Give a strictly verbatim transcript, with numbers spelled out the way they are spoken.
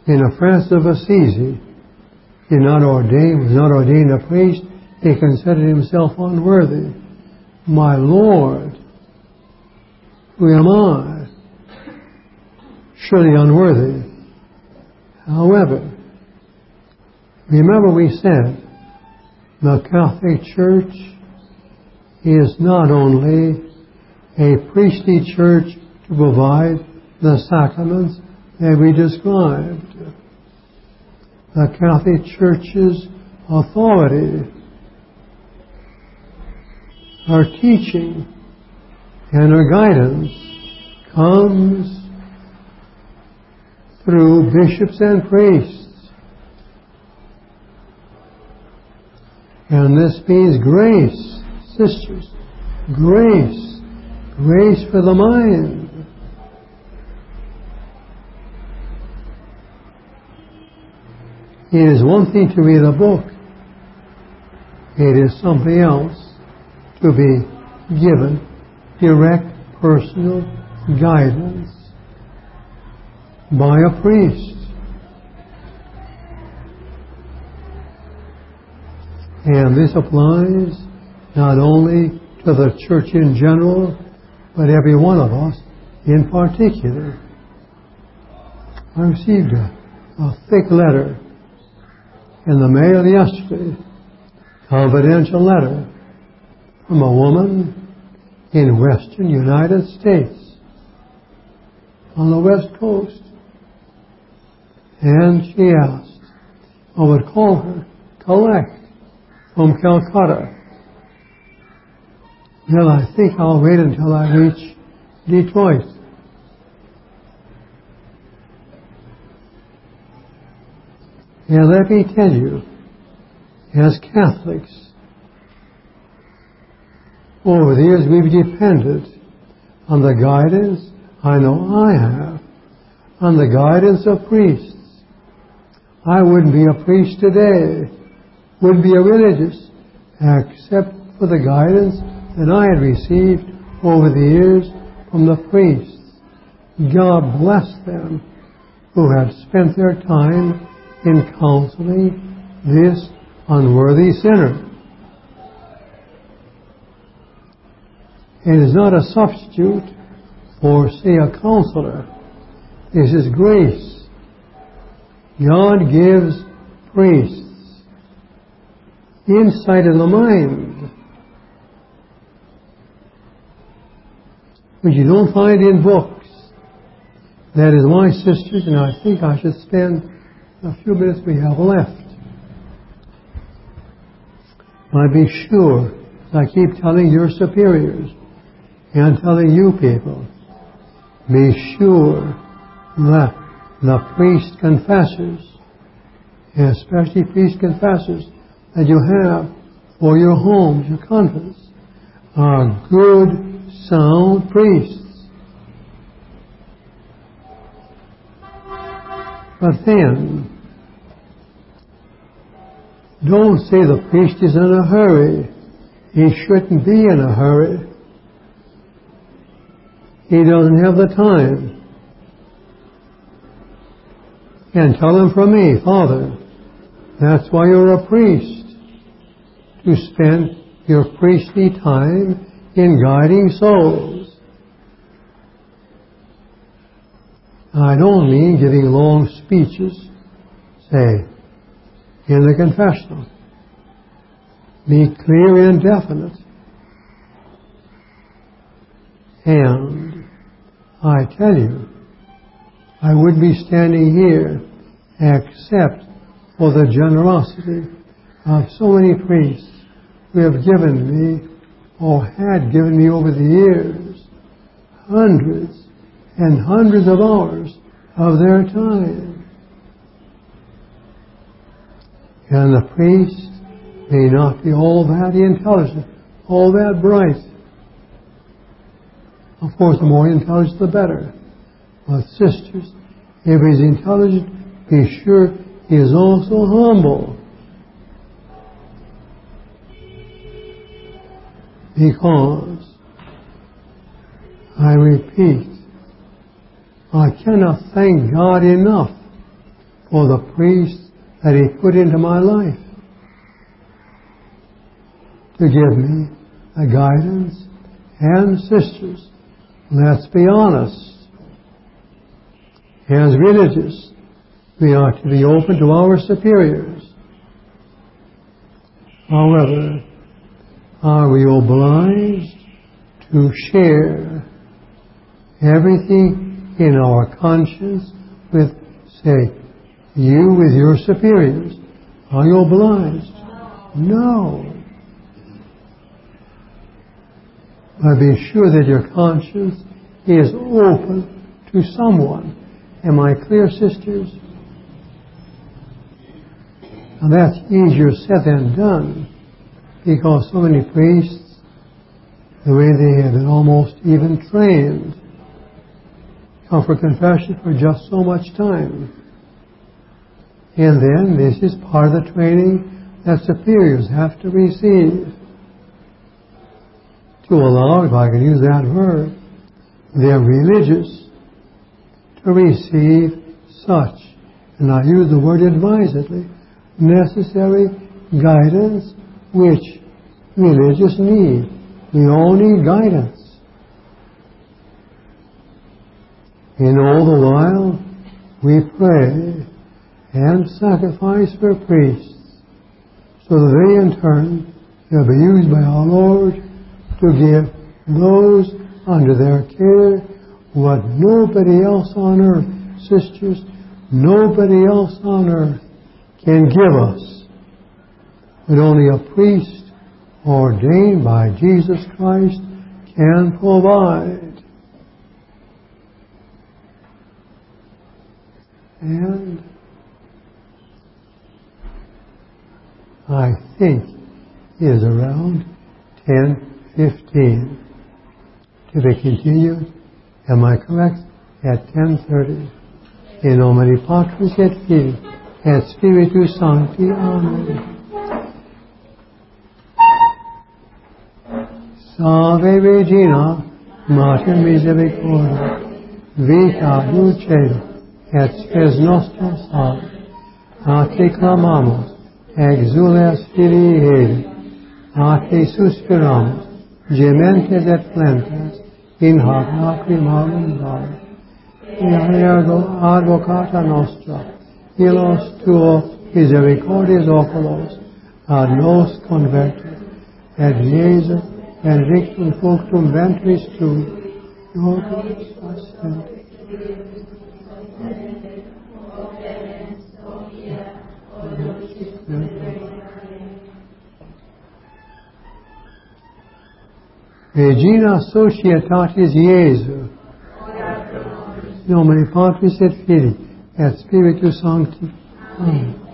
in the Francis of Assisi, he not ordained, was not ordained a priest. He considered himself unworthy. My Lord, who am I? Surely unworthy. However, remember we said the Catholic Church is not only a priestly church to provide the sacraments that we described. The Catholic Church's authority, her teaching, and her guidance comes through bishops and priests. And this means grace, sisters, grace, grace for the mind. It is one thing to read a book. It is something else to be given direct personal guidance by a priest. And this applies not only to the church in general, but every one of us in particular. I received a, a thick letter in the mail yesterday, confidential letter from a woman in western United States, on the West Coast. And she asked, I would call her, collect from Calcutta. Well, I think I'll wait until I reach Detroit. And let me tell you, as Catholics, over the years we've depended on the guidance, I know I have, on the guidance of priests. I wouldn't be a priest today, wouldn't be a religious, except for the guidance that I had received over the years from the priests. God bless them who had spent their time in counseling this unworthy sinner. It is not a substitute for, say, a counselor. This is grace. God gives priests insight in the mind, which you don't find in books. That is why, sisters, and I think I should spend a few minutes we have left. I be sure, as I keep telling your superiors and telling you people, be sure that the priest confessors, especially priest confessors that you have for your homes, your convents, are good, sound priests. But then, don't say the priest is in a hurry. He shouldn't be in a hurry. He doesn't have the time. And tell him from me, Father, that's why you're a priest, to spend your priestly time in guiding souls. I don't mean giving long speeches, say, in the confessional. Be clear and definite. And I tell you, I would be standing here except for the generosity of so many priests who have given me, or had given me over the years, hundreds and hundreds of hours of their time. And the priest may not be all that intelligent, all that bright. Of course, the more intelligent, the better. But sisters, if he's intelligent, be sure he is also humble. Because, I repeat, I cannot thank God enough for the priest that He put into my life to give me the guidance. And sisters, let's be honest. As religious, we are to be open to our superiors. However, are we obliged to share everything in our conscience with, say, you with your superiors? Are you obliged? No. But be sure that your conscience is open to someone. Am I clear, sisters? Now that's easier said than done, because so many priests, the way they have been almost even trained, come for confession for just so much time. And then this is part of the training that superiors have to receive. To allow, if I can use that word, their religious to receive such, and I use the word advisedly, necessary guidance which religious need. We all need guidance. And all the while, we pray and sacrifice for priests, so that they in turn will be used by our Lord to give those under their care what nobody else on earth, sisters, nobody else on earth can give us, but only a priest ordained by Jesus Christ can provide. And I think it is around ten fifteen. To be continued, am I correct? At ten thirty. In nomine Patris et Filii et Spiritus Sancti. Amen. Salve Regina, Mater Misericordia, vita dulcedo et spes nostra salve. A te clamamos, exules Filii Heli, a te suspiramos, gementes et plentes, in hoc lacrimarum vale. Ergo advocata nostra, ilos tuo misericordias oculos, ad nos convertit, et Iesu benedictum fructum ventris tui, nobis est. Regina Societatis Iesu, nomine Patris et Filii et Spiritus Sancti. Amen.